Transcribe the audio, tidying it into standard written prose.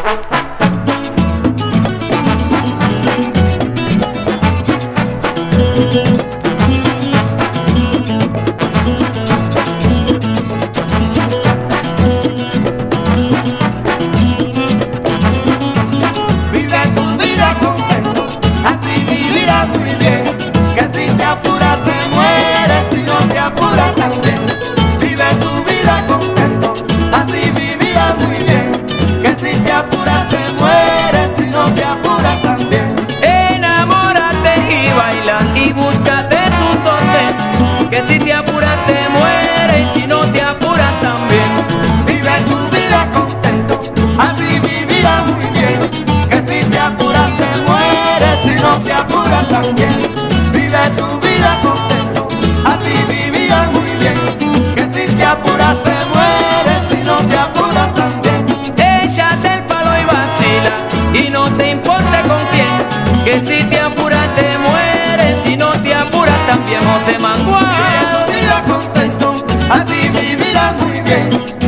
Y búscate tu sorte, que si te apuras te mueres y si no te apuras también. Vive tu vida contento, así vivirás muy bien. Que si te apuras te mueres, si no te apuras también. Vive tu vida contento, así vivirás muy bien. Que si te apuras te mueres, si no te apuras también. Échate el palo y vacila y no te importa con quién. Que si te apuras te mueres, si no te apuras también, José Mangual. Vive tu vida contento, así vivirás muy bien.